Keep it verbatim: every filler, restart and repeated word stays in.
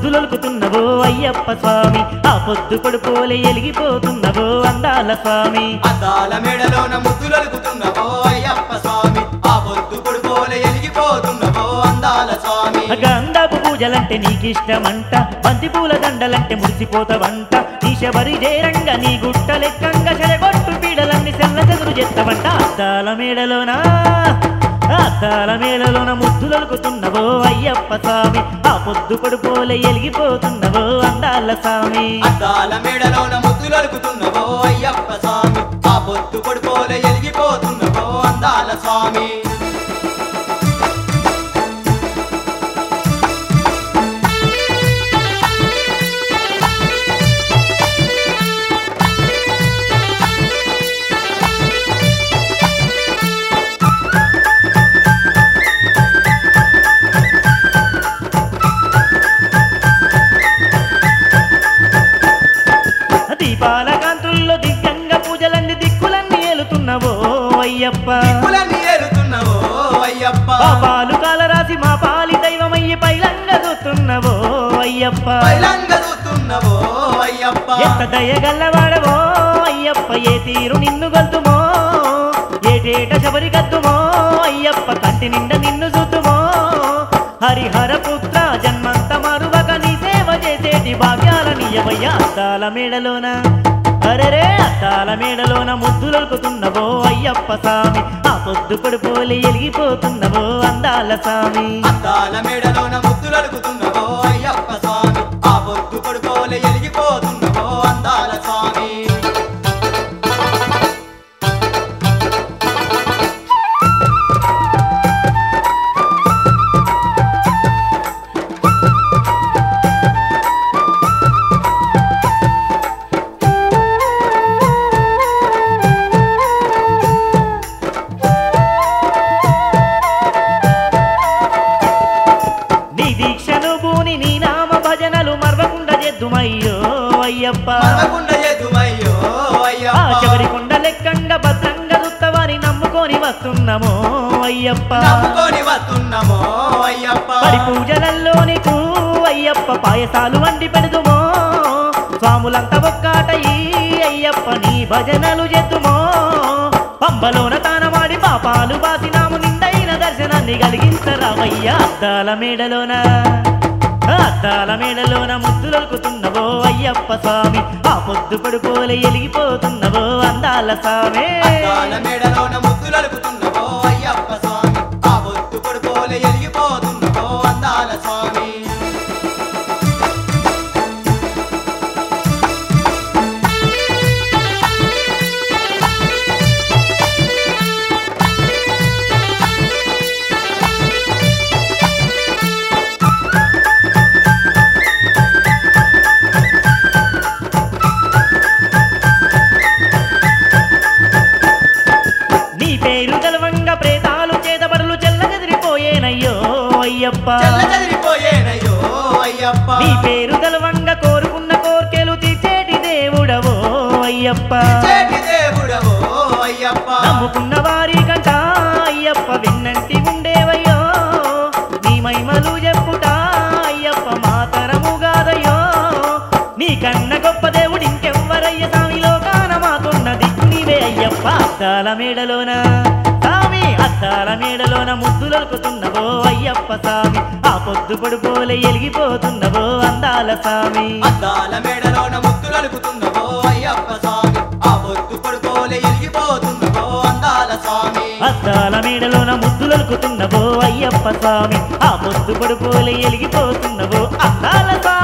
ముద్దులొలుకుతున్నవో అయ్యప్ప స్వామి ఆ పొద్దు పొడుపోలే ఎలిగిపోతున్నవో అందాల స్వామి అద్దాల మేడలోన ముద్దులొలుకుతున్నవో అయ్యప్ప స్వామి ఆ పొద్దు పొడుపోలే ఎలిగిపోతున్నవో అందాల స్వామి గంధపు పూజలంటే నీకిష్టమంట బంతి పూల దండలంటే మురిసిపోతావంట నీ శబరి జేరంగ నీ గుట్ట లెక్కంగా చెరగొట్టు పీడలన్నీ సెల్ల చెదురు చేస్తావంట అద్దాల మేడలోనా అద్దాల మేడలోన ముద్దులొలుకుతున్నవో అయ్యప్ప స్వామి ఆ పొద్దు పొడుపోలే ఎలిగిపోతున్నవో అందాల స్వామి అద్దాల మేడలోన ముద్దులొలుకుతున్నవో అయ్యప్ప స్వామి ఆ పొద్దు పొడుపోలే ఎలిగిపోతున్నవో అందాల స్వామి దీపాల కాంతుల్లో దిగ్గంగా పూజలన్నీ దిక్కులన్నీ ఏలుతున్నవో అయ్యప్ప దిక్కులన్నీ ఏలుతున్నవో అయ్యప్ప పాపాలు కాలరాసి మా పాలి దైవమయ్యి పైలంగ దూతున్నవో అయ్యప్ప పైలంగ దూతున్నవో అయ్యప్ప ఎంత దయగల్లవాడవో అయ్యప్ప ఏ తీరు నిన్ను గల్తుమో ఏటేట శబరి గద్దుమో అయ్యప్ప కంటి నిండా నిన్ను చూతుమో హరిహర పుత్ర జన్మంత మరువక నీ సేవ చేసేటి భాగ్యాలనియవయ్యా అద్దాల మేడలోన అరెరే అద్దాల మేడలోన ముద్దులొలుకుతున్నవో అయ్యప్ప స్వామి ఆ పొద్దు పొడుపోలే ఎలిగిపోతున్నవో అందాల స్వామి అద్దాల మేడలోన ముద్దులొలుకుతున్నవో అయ్యప్ప స్వామి ఆ పొద్దు పొడుపోలే ఎలిగిపోతున్నవో అందాల స్వామి అయ్యప్ప అయ్యప్ప శబరి కొండ లెక్కంగా భద్రంగా దుత్తవాని నమ్ముకొని వస్తున్నామో అయ్యప్ప నమ్ముకొని వస్తున్నామో అయ్యప్ప పడి పూజలల్లో నీకు అయ్యప్ప పాయసాలు వండి పెడుదుమో స్వాములంతా ఒక్కాటయి అయ్యప్ప నీ భజనలు చేద్దుమో పంబలోన తానమాడి పాపాలు బాసినాము నిండైన దర్శనాన్ని కలిగించరావయ్యా అద్దాల మేడలోన అద్దాల మేడలోన ముద్దులొలుకుతున్నవో అయ్యప్ప స్వామి ఆ పొద్దు పొడుపోలే ఎలిగిపోతున్నవో అందాల స్వామి అద్దాల మేడలోన ముద్దులొలుకుతున్నవో అయ్యప్ప స్వామి ఆ పొద్దు పొడుపోలే ఎలిగిపోతున్నవో అందాల స్వామి అయ్యప్ప చెల్లచెదిరిపోయేనయ్యో అయ్యప్ప నీ పేరు తెలవంగ కోరుకున్న కోర్కెలు తీర్చేటి దేవుడవో అయ్యప్ప చేటి దేవుడవో అయ్యప్ప నమ్ముకున్న వారి కంట అయ్యప్ప విన్నంటి ఉండేవయ్యో నీ మహిమలు చెప్పుట అయ్యప్ప మాతరము కాదయ్యో నీ కన్న గొప్ప దేవుడు ఇంకెవ్వరయ్య స్వామిలో కాన మాకున్న దిక్కు నీవే అయ్యప్ప అద్దాల మేడలోన స్వామి అద్దాల మేడలోన ముద్దులొలుకుతున్నవో అయ్యప్ప స్వామి ఆ పొద్దు పొడుపోలే ఎలిగిపోతున్నవో అందాల స్వామి అద్దాల మేడలోన ముద్దులొలుకుతున్నవో అయ్యప్ప స్వామి ఆ పొద్దు పొడుపోలే ఎలిగిపోతున్నవో అందాల స్వామి అద్దాల మేడలోన ముద్దులొలుకుతున్నవో అయ్యప్ప స్వామి ఆ పొద్దు పొడుపోలే ఎలిగిపోతున్నవో అందాల స్వామి